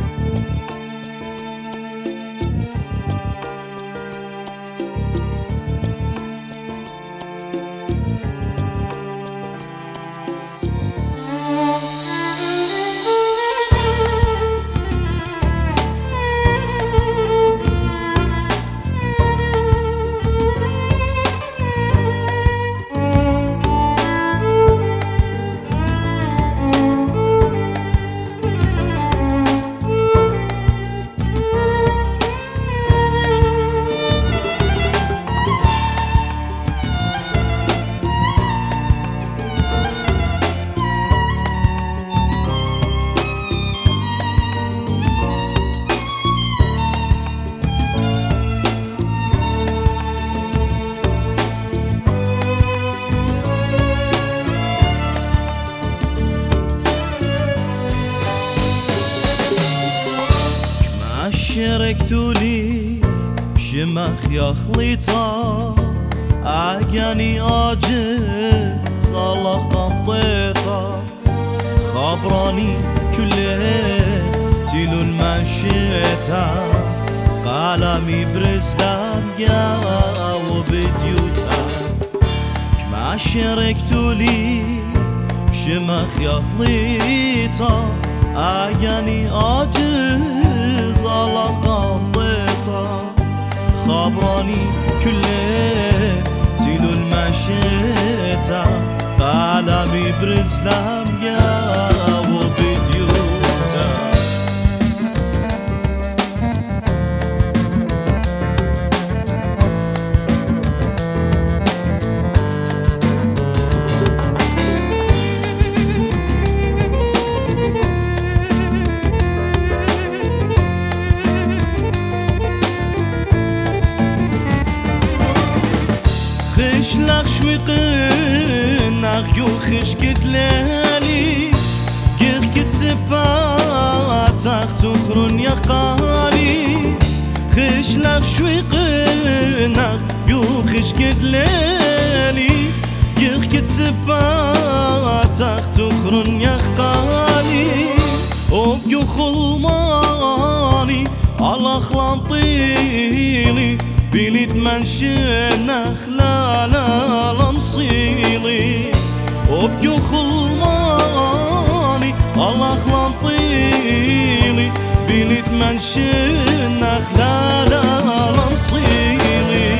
شاركتوا لي بشمخ يا خليطة عقاني عاجز الله قمطيطة خبراني كليتي لون منشيتا قلمي برسلام يا وبديوتا كما شاركتوا لي بشمخ يا خليطة عقاني عاجز الله قمطيطة خبراني كليتي لون منشيتا قلمي برسلام يا وبديوتا خشلق شويقن أغيو خش قتلالي قيخ كتسفات أختخرن يقالي خشلق شويقن أغيو خش قتلالي قيخ كتسفات أختخرن يقالي أبيو خلماني على خلانطيلي بليد منشنا خلال مصيلي وبيو خلماني الله خلانطيلي بليد منشنا خلال مصيلي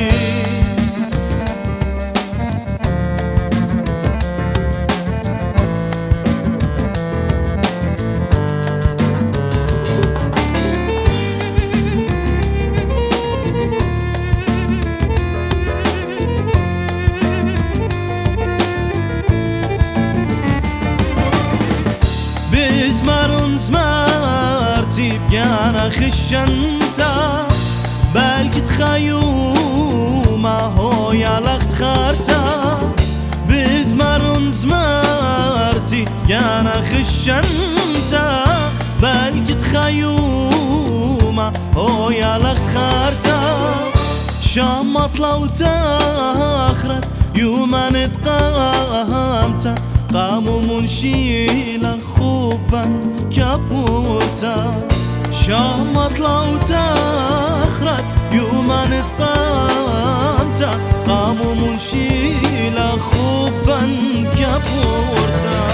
بزمرن زمرتي بيانا خشنتا بلكي تخيو ما هو يالك تخارتا بزمرن زمرتي بيانا خشنتا بلكي تخيو ما هو يالك تخارتا شامط لو تاخرت يوما نتقامتا قاموا منشيلا خوبا كابوتا شامط لو تاخرت يوما نتقامتا قاموا منشيلا خوبا كابوتا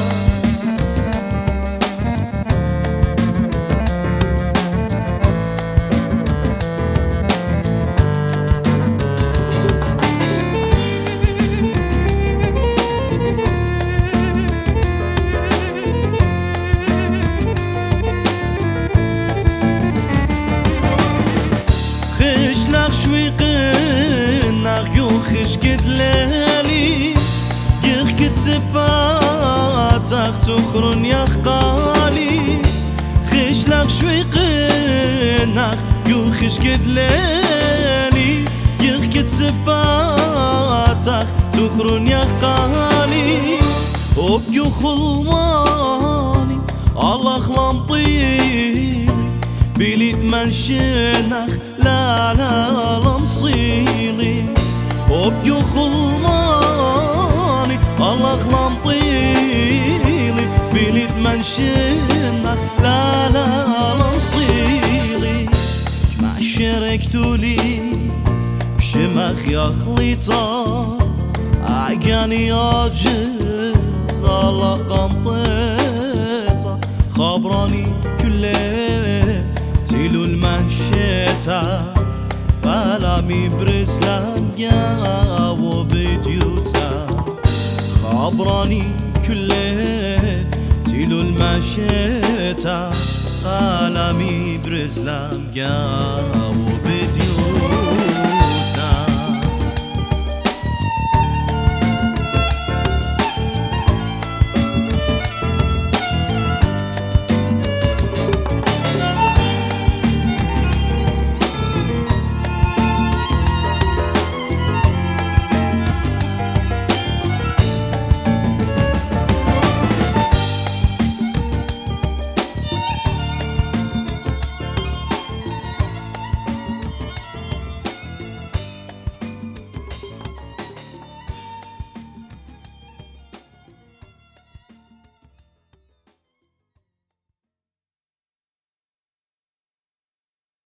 شويقن أغيو خش قتلالي يخ كتسفات أختخرن يخقالي خش لغ شويقن أغيو خش قتلالي يخ كتسفات أختخرن يخقالي وبيو خلماني الله خلامطيلي بليد منشنخ لا لمصيلي وبيو خلماني الله خلامطيلي بليد منشنخ لا صيغي ما شاركتوا لي بشمخ يا خليطة عقاني عاجز على قمطيطة خبراني كله تيلو المنشيطة بلامي برسلام يا وبديوتا خبراني كله تيلو المنشيطة بلامي برسلام يا وبديوتا